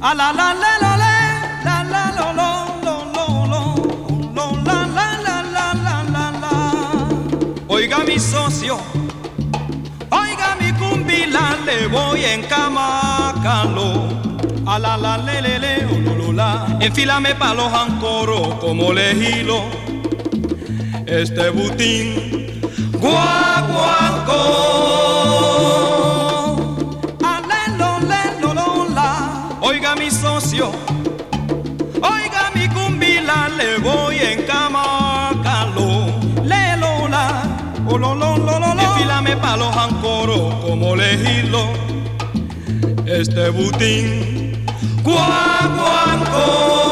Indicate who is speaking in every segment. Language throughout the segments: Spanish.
Speaker 1: A la la la la la la lo lo lo lo lo la la la la la la la. Oiga mi socio, oiga mi cumbila, le voy en camacalo. A la la le lo la. Enfílame pa' los ancoros como lejilo. Este butín guaguancó. Oiga mi socio, oiga mi cumbila, le voy en camacalo. Le lola, oh lo lo lo lo. Enfílame pa' los ancoros como lejilo. Este butín guaguancó.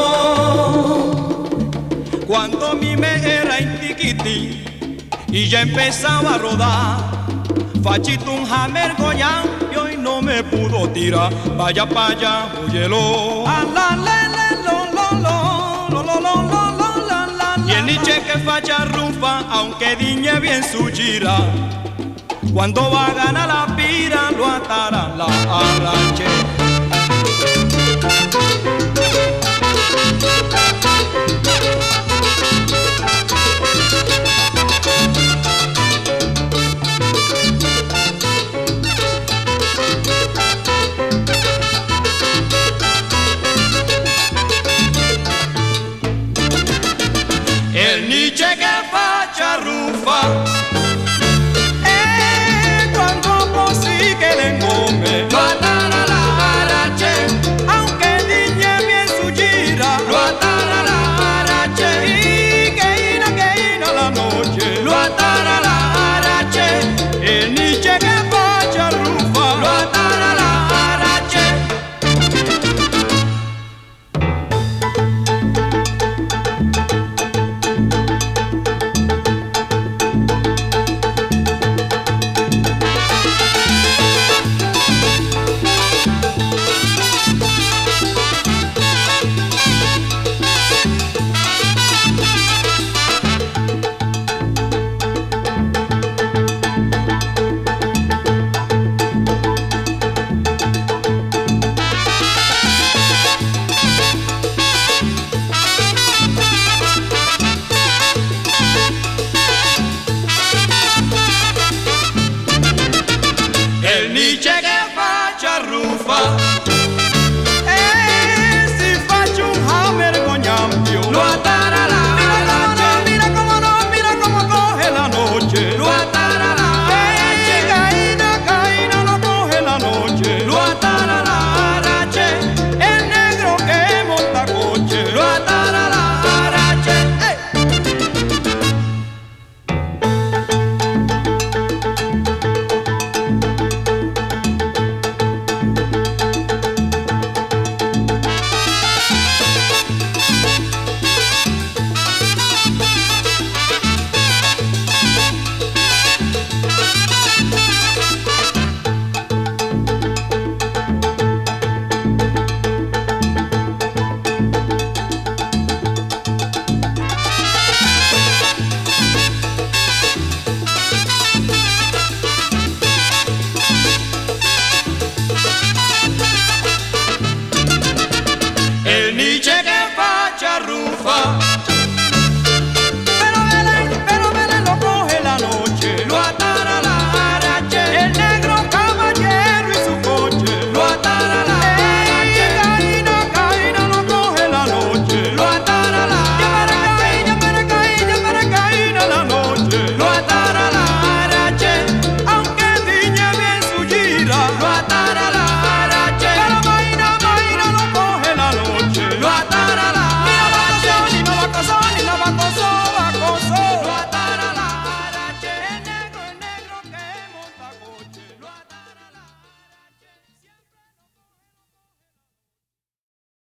Speaker 1: Cuando mi me era intiquití y ya empezaba a rodar, fachito un hammer goyán y hoy no me pudo tirar. Vaya pa' allá, óyelo. A la le lo lo lo lo lo lo la la. Y el niche que facha rufa, aunque diñe bien su gira, cuando va a ganar la pira lo atará la arrache. El niche que facha rufa, cuando posigue el engome, lo atará la arache, aunque diñe bien su gira, lo atará la arache, y que ina la noche, lo atará la arache, el niche que facha rufa, lo atará la arache. El niche que facha rufa,